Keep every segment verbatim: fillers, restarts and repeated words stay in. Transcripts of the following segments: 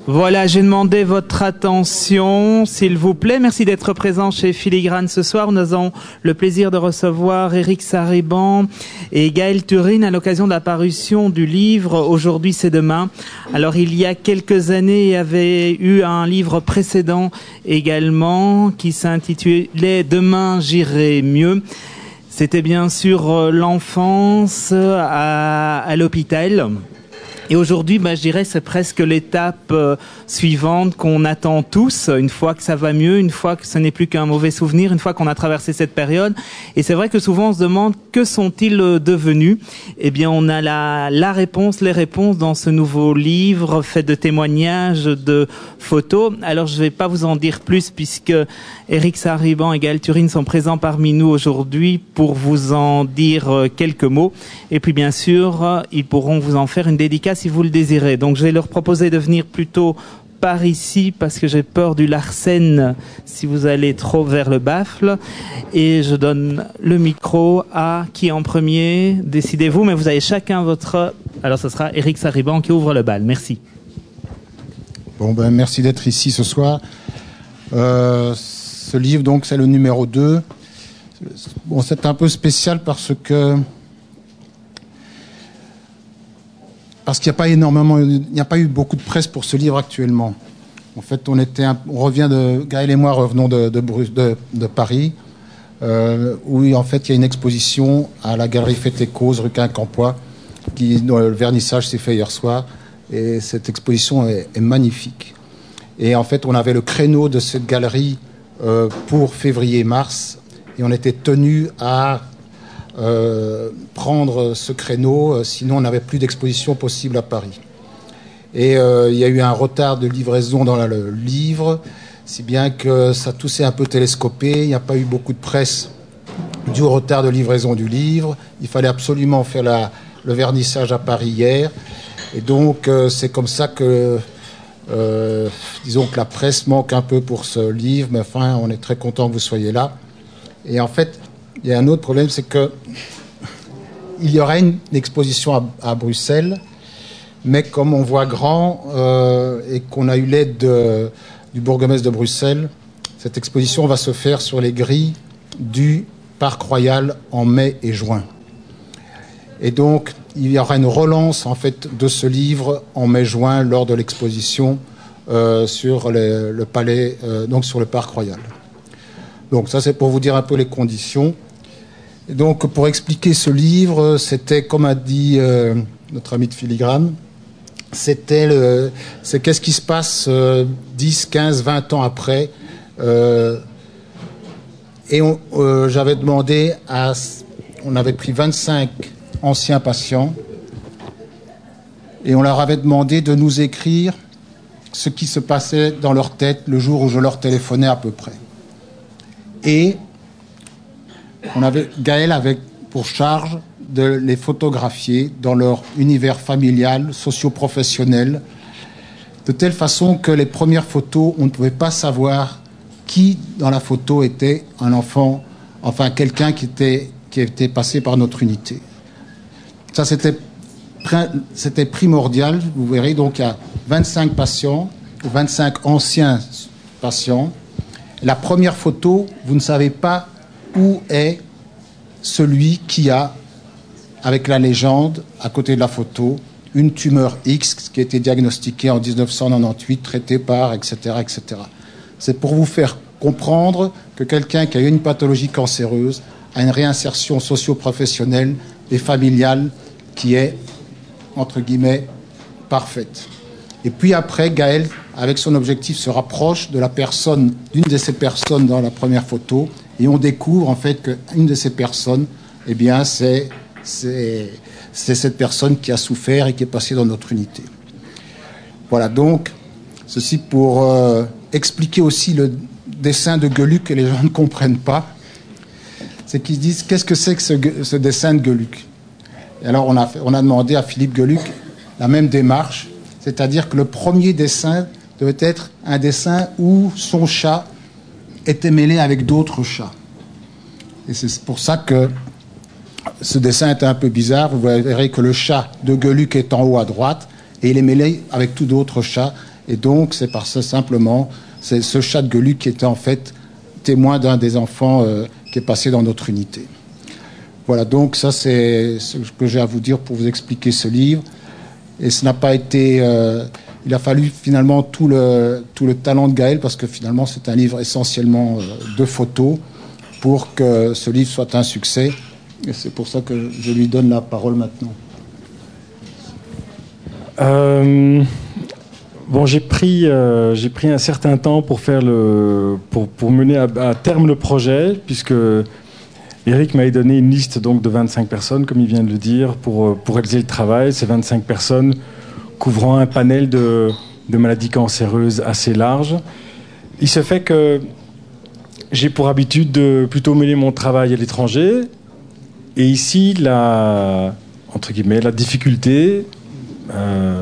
Voilà, j'ai demandé votre attention, s'il vous plaît. Merci d'être présent chez Filigrane ce soir. Nous avons le plaisir de recevoir Éric Sariban et Gaëlle Turine à l'occasion de la parution du livre « Aujourd'hui c'est demain ». Alors, il y a quelques années, il y avait eu un livre précédent également qui s'intitulait « Demain j'irai mieux ». C'était bien sûr l'enfance à, à l'hôpital. Et aujourd'hui, bah, je dirais, c'est presque l'étape euh, suivante qu'on attend tous, une fois que ça va mieux, une fois que ce n'est plus qu'un mauvais souvenir, une fois qu'on a traversé cette période. Et c'est vrai que souvent on se demande que sont-ils devenus. Eh bien, on a la, la réponse, les réponses dans ce nouveau livre fait de témoignages, de photos. Alors, je ne vais pas vous en dire plus puisque Éric Sariban et Gaëlle Turine sont présents parmi nous aujourd'hui pour vous en dire quelques mots. Et puis, bien sûr, ils pourront vous en faire une dédicace si vous le désirez. Donc je vais leur proposer de venir plutôt par ici parce que j'ai peur du Larsen si vous allez trop vers le baffle. Et je donne le micro à qui en premier? Décidez-vous, mais vous avez chacun votre... Alors ce sera Éric Sariban qui ouvre le bal. Merci. Bon ben merci d'être ici ce soir. Euh, ce livre donc c'est le numéro deux. Bon, c'est un peu spécial parce que Parce qu'il n'y a pas énormément, il n'y a pas eu beaucoup de presse pour ce livre actuellement. En fait, on était, un, on revient de, Gaëlle et moi revenons de, de, de, de Paris, euh, où en fait il y a une exposition à la galerie Fête et Cause, rue Quincampoix, qui, dont le vernissage s'est fait hier soir, et cette exposition est, est magnifique. Et en fait, on avait le créneau de cette galerie euh, pour février-mars, et on était tenu à Euh, prendre ce créneau, euh, sinon on n'avait plus d'exposition possible à Paris. Et euh, il y a eu un retard de livraison dans la, le livre, si bien que ça tout s'est un peu télescopé, il n'y a pas eu beaucoup de presse dû au retard de livraison du livre, il fallait absolument faire la, le vernissage à Paris hier, et donc euh, c'est comme ça que euh, disons que la presse manque un peu pour ce livre, mais enfin on est très content que vous soyez là. Et en fait, il y a un autre problème, c'est que il y aura une exposition à, à Bruxelles, mais comme on voit grand euh, et qu'on a eu l'aide de, du bourgmestre de Bruxelles, cette exposition va se faire sur les grilles du Parc Royal en mai et juin. Et donc, il y aura une relance en fait de ce livre en mai-juin lors de l'exposition euh, sur les, le palais, euh, donc sur le Parc Royal. Donc ça, c'est pour vous dire un peu les conditions. Et donc, pour expliquer ce livre, c'était, comme a dit euh, notre ami de Filigrane, c'était le, c'est qu'est-ce qui se passe euh, dix, quinze, vingt ans après. Euh, et on, euh, j'avais demandé à... On avait pris vingt-cinq anciens patients et on leur avait demandé de nous écrire ce qui se passait dans leur tête le jour où je leur téléphonais à peu près. Et on avait, Gaëlle avait pour charge de les photographier dans leur univers familial, socio-professionnel, de telle façon que les premières photos, on ne pouvait pas savoir qui dans la photo était un enfant, enfin quelqu'un qui était, qui était passé par notre unité. Ça, c'était, c'était primordial. Vous verrez, donc il y a vingt-cinq patients, vingt-cinq anciens patients. La première photo, vous ne savez pas où est celui qui a, avec la légende, à côté de la photo, une tumeur X qui a été diagnostiquée en dix-neuf cent quatre-vingt-dix-huit, traitée par, et cetera, et cetera. C'est pour vous faire comprendre que quelqu'un qui a eu une pathologie cancéreuse a une réinsertion socio-professionnelle et familiale qui est, entre guillemets, parfaite. Et puis après, Gaëlle, avec son objectif, se rapproche de la personne, d'une de ces personnes dans la première photo, et on découvre en fait qu'une de ces personnes, eh bien, c'est, c'est, c'est cette personne qui a souffert et qui est passée dans notre unité. Voilà, donc, ceci pour euh, expliquer aussi le dessin de Gueluc que les gens ne comprennent pas. C'est qu'ils se disent, qu'est-ce que c'est que ce, ce dessin de Gueluc? Et alors, on a, on a demandé à Philippe Gueluc la même démarche, c'est-à-dire que le premier dessin devait être un dessin où son chat était mêlé avec d'autres chats. Et c'est pour ça que ce dessin est un peu bizarre. Vous verrez que le chat de Gueluc est en haut à droite et il est mêlé avec tous d'autres chats. Et donc, c'est par ça simplement, c'est ce chat de Gueuluc qui était en fait témoin d'un des enfants euh, qui est passé dans notre unité. Voilà, donc ça c'est ce que j'ai à vous dire pour vous expliquer ce livre. Et ce n'a pas été... Euh, il a fallu finalement tout le, tout le talent de Gaël, parce que finalement c'est un livre essentiellement euh, de photos, pour que ce livre soit un succès. Et c'est pour ça que je lui donne la parole maintenant. Euh, bon, j'ai pris, euh, j'ai pris un certain temps pour, faire le, pour, pour mener à, à terme le projet, puisque Eric m'avait donné une liste donc, de vingt-cinq personnes, comme il vient de le dire, pour, pour réaliser le travail. Ces vingt-cinq personnes couvrant un panel de, de maladies cancéreuses assez large. Il se fait que j'ai pour habitude de plutôt mener mon travail à l'étranger. Et ici, la, entre guillemets, la difficulté euh,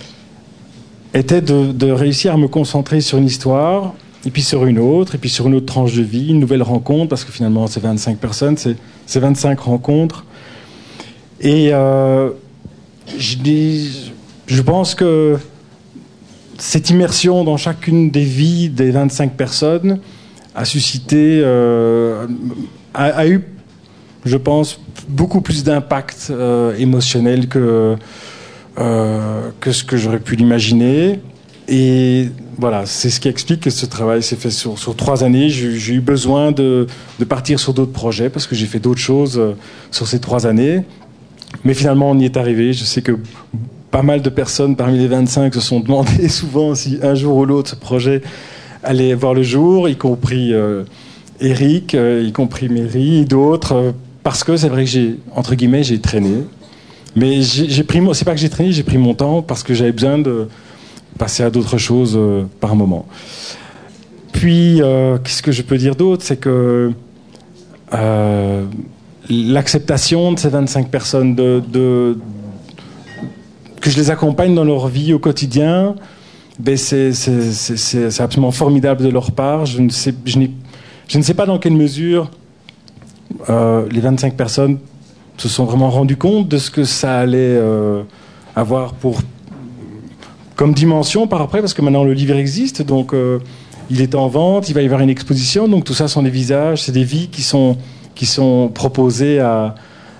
était de, de réussir à me concentrer sur une histoire, et puis sur une autre, et puis sur une autre tranche de vie, une nouvelle rencontre, parce que finalement, c'est vingt-cinq personnes, c'est, c'est vingt-cinq rencontres. Et euh, je, dis, je pense que cette immersion dans chacune des vies des vingt-cinq personnes a suscité, euh, a, a eu, je pense, beaucoup plus d'impact euh, émotionnel que, euh, que ce que j'aurais pu l'imaginer. Et voilà, c'est ce qui explique que ce travail s'est fait sur, sur trois années. J'ai, j'ai eu besoin de, de partir sur d'autres projets parce que j'ai fait d'autres choses euh, sur ces trois années. Mais finalement, on y est arrivé. Je sais que pas mal de personnes parmi les vingt-cinq se sont demandé souvent si un jour ou l'autre ce projet allait voir le jour, y compris euh, Eric, euh, y compris Mary et d'autres, euh, parce que c'est vrai que j'ai, entre guillemets, j'ai traîné. Mais j'ai, j'ai pris, c'est pas que j'ai traîné, j'ai pris mon temps parce que j'avais besoin de passer à d'autres choses euh, par moment. Puis, euh, qu'est-ce que je peux dire d'autre? C'est que euh, l'acceptation de ces vingt-cinq personnes, de, de, que je les accompagne dans leur vie au quotidien, ben c'est, c'est, c'est, c'est, c'est absolument formidable de leur part. Je ne sais, je n'ai, je ne sais pas dans quelle mesure euh, les vingt-cinq personnes se sont vraiment rendues compte de ce que ça allait euh, avoir pour comme dimension par après, parce que maintenant le livre existe, donc euh, il est en vente, il va y avoir une exposition, donc tout ça sont des visages, c'est des vies qui sont, qui sont proposées à,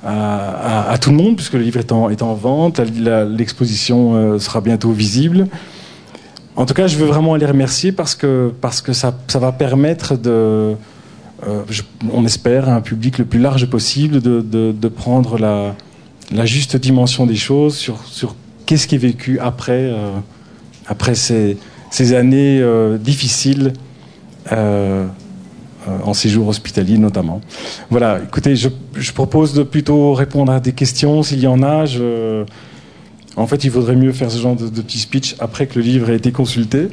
à, à, à tout le monde, puisque le livre est en, est en vente, la, l'exposition euh, sera bientôt visible. En tout cas, je veux vraiment les remercier parce que, parce que ça, ça va permettre de, euh, je, on espère, à un public le plus large possible de, de, de prendre la, la juste dimension des choses sur, sur qu'est-ce qui est vécu après, euh, après ces, ces années euh, difficiles euh, euh, en séjour hospitalier notamment. Voilà, écoutez, je, je propose de plutôt répondre à des questions s'il y en a. Je, en fait, il vaudrait mieux faire ce genre de, de petit speech après que le livre ait été consulté.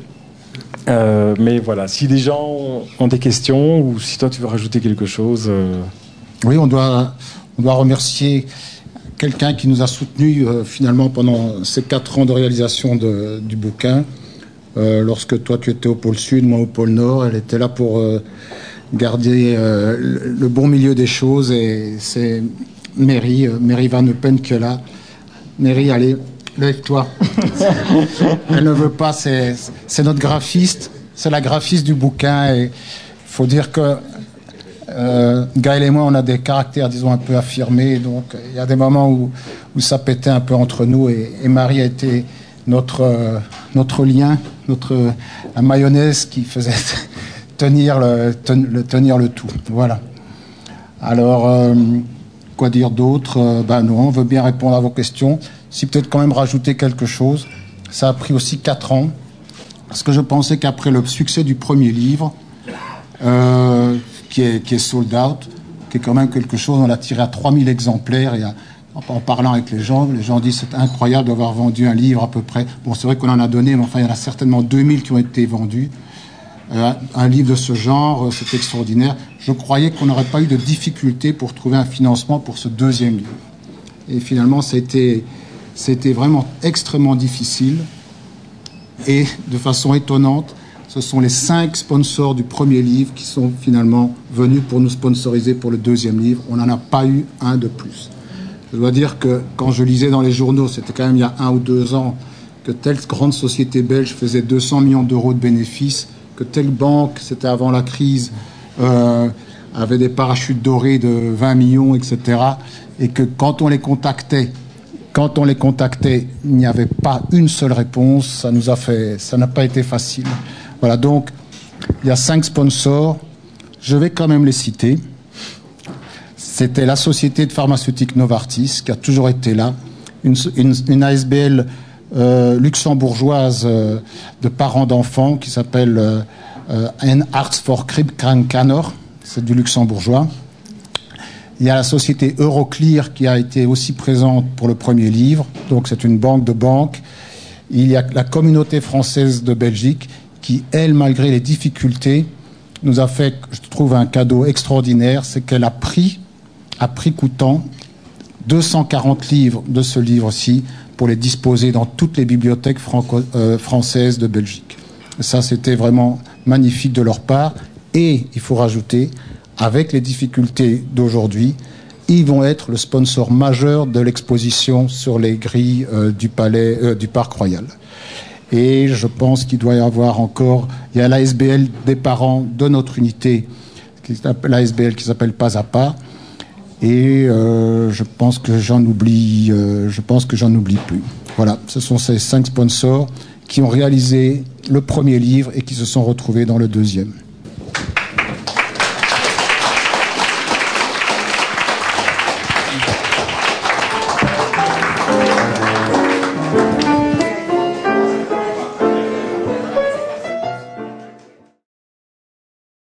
Euh, mais voilà, si des gens ont, ont des questions ou si toi tu veux rajouter quelque chose. Euh... Oui, on doit, on doit remercier quelqu'un qui nous a soutenus euh, finalement pendant ces quatre ans de réalisation de, du bouquin. Euh, lorsque toi tu étais au pôle Sud, moi au pôle Nord, elle était là pour euh, garder euh, le, le bon milieu des choses, et c'est Mary, euh, Mary Van Eupen qui est là. Mary, allez, lève-toi. Elle ne veut pas, c'est, c'est notre graphiste, c'est la graphiste du bouquin, et il faut dire que Euh, Gaël et moi, on a des caractères, disons, un peu affirmés, donc il y a des moments où, où ça pétait un peu entre nous, et, et Marie a été notre, euh, notre lien, notre, la mayonnaise qui faisait tenir le, ten, le, tenir le tout. Voilà. Alors, euh, quoi dire d'autre? euh, Ben non, on veut bien répondre à vos questions. Si peut-être quand même rajouter quelque chose, ça a pris aussi quatre ans, parce que je pensais qu'après le succès du premier livre, euh, Qui est, qui est sold out, qui est quand même quelque chose, on l'a tiré à trois mille exemplaires, et à, en parlant avec les gens, les gens disent c'est incroyable d'avoir vendu un livre à peu près. Bon, c'est vrai qu'on en a donné, mais enfin, il y en a certainement deux mille qui ont été vendus. Euh, un livre de ce genre, c'est extraordinaire. Je croyais qu'on n'aurait pas eu de difficulté pour trouver un financement pour ce deuxième livre. Et finalement, c'était, c'était vraiment extrêmement difficile, et de façon étonnante, ce sont les cinq sponsors du premier livre qui sont finalement venus pour nous sponsoriser pour le deuxième livre. On n'en a pas eu un de plus. Je dois dire que quand je lisais dans les journaux, c'était quand même il y a un ou deux ans, que telle grande société belge faisait deux cents millions d'euros de bénéfices, que telle banque, c'était avant la crise, euh, avait des parachutes dorés de vingt millions, et cetera. Et que quand on les contactait, quand on les contactait, il n'y avait pas une seule réponse. Ça nous a fait, ça n'a pas été facile. Voilà, donc il y a cinq sponsors. Je vais quand même les citer. C'était la société de pharmaceutique Novartis, qui a toujours été là, une, une, une A S B L euh, luxembourgeoise euh, de parents d'enfants qui s'appelle euh, euh, Ein Arts for Krebskrankhener, c'est du luxembourgeois. Il y a la société Euroclear qui a été aussi présente pour le premier livre, donc c'est une banque de banques. Il y a la communauté française de Belgique qui, elle, malgré les difficultés, nous a fait, je trouve, un cadeau extraordinaire, c'est qu'elle a pris, à prix coûtant, deux cent quarante livres de ce livre-ci pour les disposer dans toutes les bibliothèques franco- euh, françaises de Belgique. Et ça, c'était vraiment magnifique de leur part. Et, il faut rajouter, avec les difficultés d'aujourd'hui, ils vont être le sponsor majeur de l'exposition sur les grilles euh, du palais, euh, du Parc Royal. Et je pense qu'il doit y avoir encore... Il y a l'A S B L des parents de notre unité, l'A S B L qui s'appelle Pas à Pas. Et euh, je pense que j'en oublie, euh, je pense que j'en oublie plus. Voilà, ce sont ces cinq sponsors qui ont réalisé le premier livre et qui se sont retrouvés dans le deuxième.